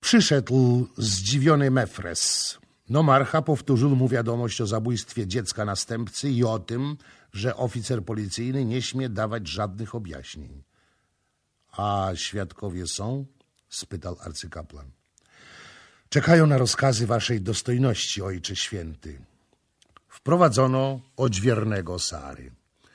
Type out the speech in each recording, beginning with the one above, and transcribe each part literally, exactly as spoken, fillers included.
Przyszedł zdziwiony Mefres. Nomarcha powtórzył mu wiadomość o zabójstwie dziecka następcy i o tym, że oficer policyjny nie śmie dawać żadnych objaśnień. A świadkowie są? Spytał arcykapłan. Czekają na rozkazy waszej dostojności, ojcze święty. Wprowadzono odźwiernego Sary.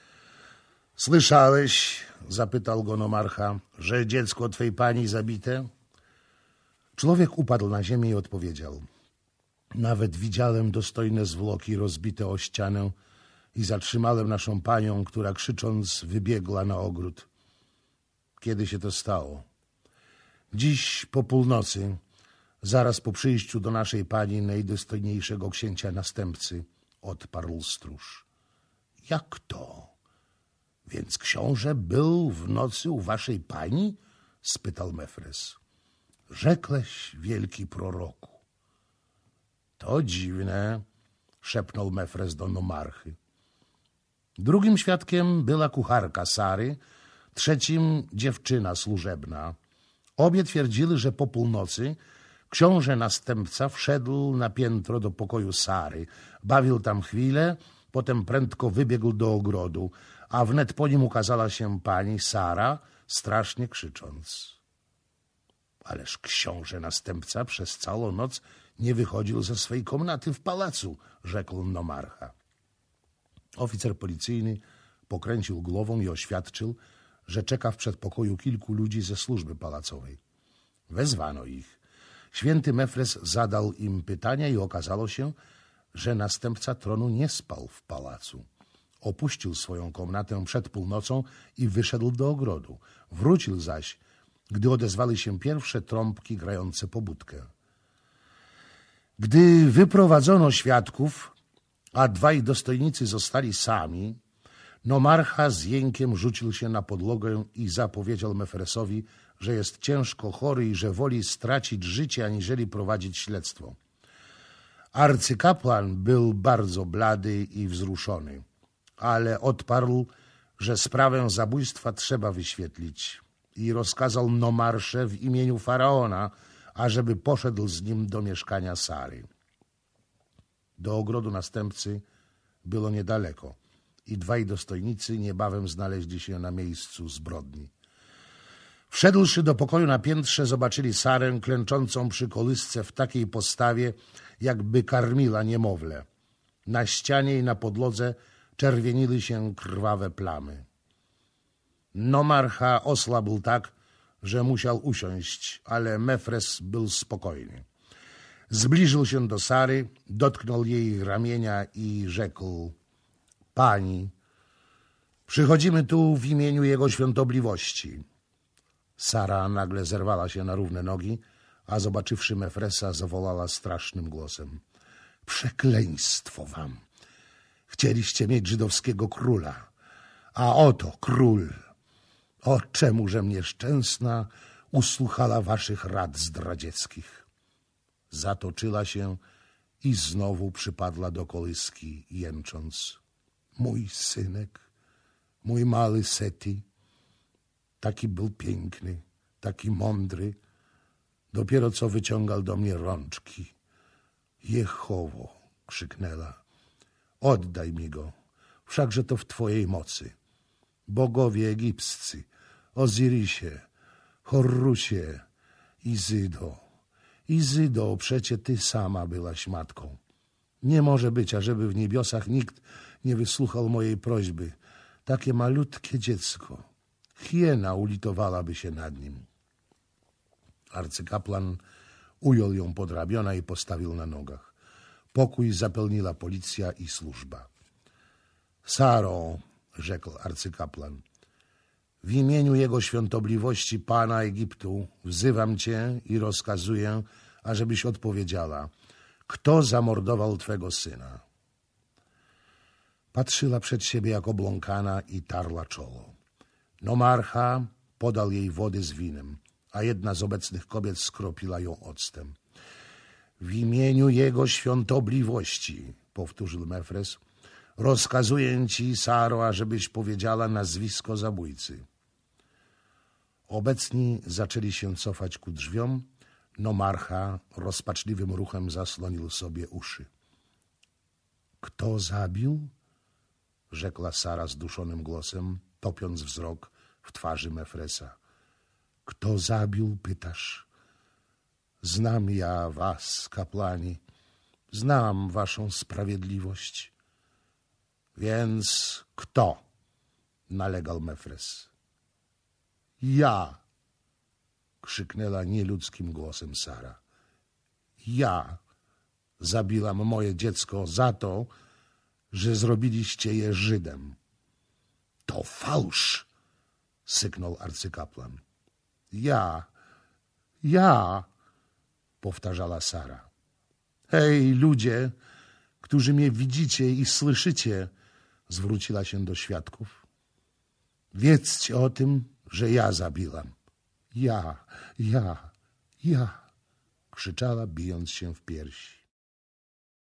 Słyszałeś, zapytał go nomarcha, że dziecko twej pani zabite? Człowiek upadł na ziemię i odpowiedział. Nawet widziałem dostojne zwłoki rozbite o ścianę i zatrzymałem naszą panią, która krzycząc wybiegła na ogród. Kiedy się to stało? Dziś po północy, zaraz po przyjściu do naszej pani najdostojniejszego księcia następcy, odparł stróż. Jak to? Więc książę był w nocy u waszej pani? Spytał Mefres. Rzekłeś, wielki proroku. To dziwne, szepnął Mefres do nomarchy. Drugim świadkiem była kucharka Sary, trzecim dziewczyna służebna. Obie twierdziły, że po północy książę następca wszedł na piętro do pokoju Sary, bawił tam chwilę, potem prędko wybiegł do ogrodu, a wnet po nim ukazała się pani Sara, strasznie krzycząc. Ależ książę następca przez całą noc nie wychodził ze swej komnaty w pałacu, rzekł nomarcha. Oficer policyjny pokręcił głową i oświadczył, że czeka w przedpokoju kilku ludzi ze służby pałacowej. Wezwano ich. Święty Mefres zadał im pytania i okazało się, że następca tronu nie spał w pałacu. Opuścił swoją komnatę przed północą i wyszedł do ogrodu. Wrócił zaś, gdy odezwały się pierwsze trąbki grające pobudkę. Gdy wyprowadzono świadków, a dwaj dostojnicy zostali sami, nomarcha z jękiem rzucił się na podłogę i zapowiedział Mefresowi, że jest ciężko chory i że woli stracić życie, aniżeli prowadzić śledztwo. Arcykapłan był bardzo blady i wzruszony, ale odparł, że sprawę zabójstwa trzeba wyświetlić i rozkazał nomarsze w imieniu faraona, ażeby poszedł z nim do mieszkania Sary. Do ogrodu następcy było niedaleko i dwaj dostojnicy niebawem znaleźli się na miejscu zbrodni. Wszedłszy do pokoju na piętrze, zobaczyli Sarę klęczącą przy kolysce w takiej postawie, jakby karmiła niemowlę. Na ścianie i na podłodze czerwieniły się krwawe plamy. Nomarcha osłabł tak, że musiał usiąść, ale Mefres był spokojny. Zbliżył się do Sary, dotknął jej ramienia i rzekł: Pani, przychodzimy tu w imieniu jego świątobliwości. Sara nagle zerwała się na równe nogi, a zobaczywszy Mefresa, zawołała strasznym głosem: Przekleństwo wam! Chcieliście mieć żydowskiego króla, a oto król! O, czemużem nieszczęsna usłuchała waszych rad zdradzieckich. Zatoczyła się i znowu przypadła do kołyski, jęcząc: Mój synek, mój mały Seti, taki był piękny, taki mądry, dopiero co wyciągał do mnie rączki. Jehowo, krzyknęła, oddaj mi go, wszakże to w twojej mocy. Bogowie egipscy, Ozyrisie, Horrusie, Izydo, Izydo, przecie ty sama byłaś matką. Nie może być, ażeby w niebiosach nikt nie wysłuchał mojej prośby. Takie malutkie dziecko. Hiena ulitowałaby się nad nim. Arcykapłan ujął ją pod ramiona i postawił na nogach. Pokój zapełniła policja i służba. Saro, rzekł arcykapłan, w imieniu jego świątobliwości pana Egiptu wzywam cię i rozkazuję, ażebyś odpowiedziała, kto zamordował twego syna. Patrzyła przed siebie jak obląkana i tarła czoło. Nomarcha podał jej wody z winem, a jedna z obecnych kobiet skropiła ją octem. W imieniu jego świątobliwości, powtórzył Mefres, rozkazuję ci, Saro, ażebyś powiedziała nazwisko zabójcy. Obecni zaczęli się cofać ku drzwiom. Nomarcha rozpaczliwym ruchem zasłonił sobie uszy. Kto zabił? Rzekła Sara zduszonym głosem, topiąc wzrok w twarzy Mefresa. Kto zabił, pytasz? Znam ja was, kapłani, znam waszą sprawiedliwość. Więc kto? Nalegał Mefres. Ja! Krzyknęła nieludzkim głosem Sara. Ja zabiłam moje dziecko za to, że zrobiliście je Żydem. To fałsz! Syknął arcykapłan. Ja, ja! Powtarzała Sara. Hej, ludzie, którzy mnie widzicie i słyszycie, zwróciła się do świadków. Wiedzcie o tym, że ja zabiłam. Ja, ja, ja, krzyczała, bijąc się w piersi.